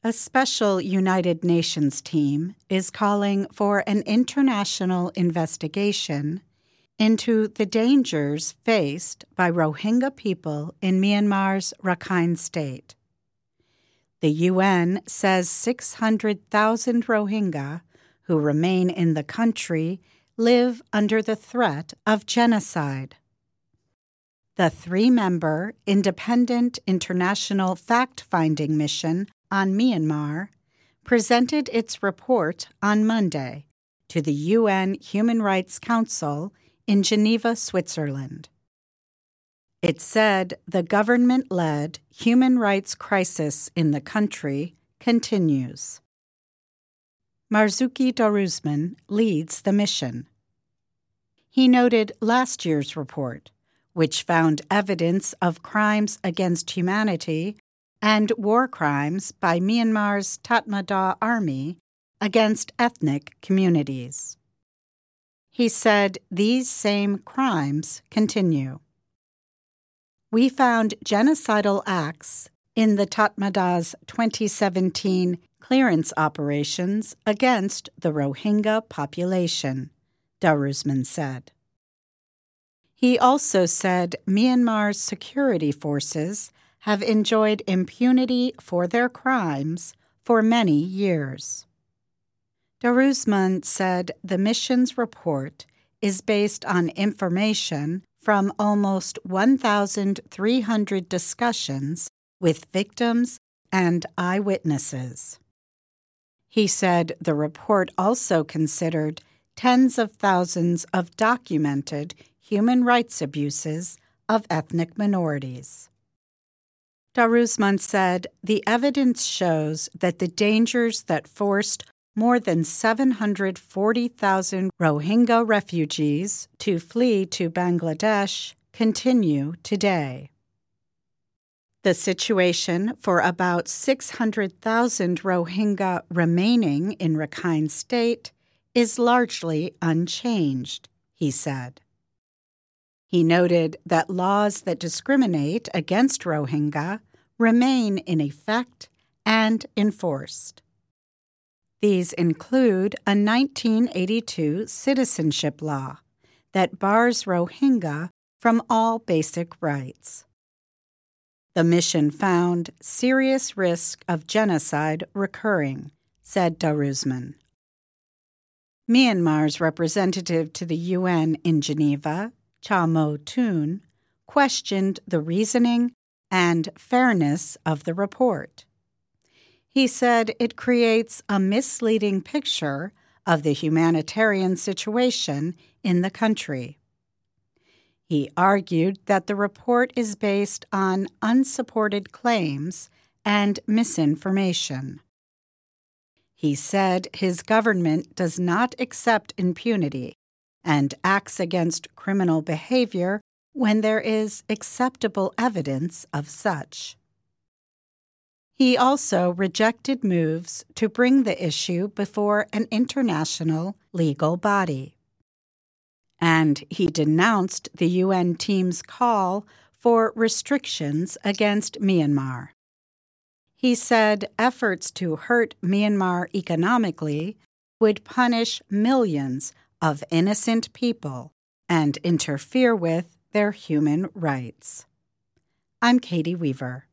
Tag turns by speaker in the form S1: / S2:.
S1: A special United Nations team is calling for an international investigation into the dangers faced by Rohingya people in Myanmar's Rakhine State. The UN says 600,000 Rohingya who remain in the country live under the threat of genocide. The three-member Independent International Fact-Finding Mission on Myanmar presented its report on Monday to the UN Human Rights Council in Geneva, Switzerland. It said the government-led human rights crisis in the country continues. Marzuki Darusman leads the mission. He noted last year's report, which found evidence of crimes against humanity and war crimes by Myanmar's Tatmadaw army against ethnic communities. He said these same crimes continue. We found genocidal acts in the Tatmadaw's 2017 clearance operations against the Rohingya population, Darusman said. He also said Myanmar's security forces have enjoyed impunity for their crimes for many years. Darusman said the mission's report is based on information from almost 1,300 discussions with victims and eyewitnesses. He said the report also considered tens of thousands of documented human rights abuses of ethnic minorities. Darusman said the evidence shows that the dangers that forced more than 740,000 Rohingya refugees to flee to Bangladesh continue today. The situation for about 600,000 Rohingya remaining in Rakhine State is largely unchanged, he said. He noted that laws that discriminate against Rohingya remain in effect and enforced. These include a 1982 citizenship law that bars Rohingya from all basic rights. The mission found serious risk of genocide recurring, said Darusman. Myanmar's representative to the UN in Geneva, Cha Mo-Toon, questioned the reasoning and fairness of the report. He said it creates a misleading picture of the humanitarian situation in the country. He argued that the report is based on unsupported claims and misinformation. He said his government does not accept impunity and acts against criminal behavior when there is acceptable evidence of such. He also rejected moves to bring the issue before an international legal body. And he denounced the UN team's call for restrictions against Myanmar. He said efforts to hurt Myanmar economically would punish millions of innocent people and interfere with their human rights. I'm Katie Weaver.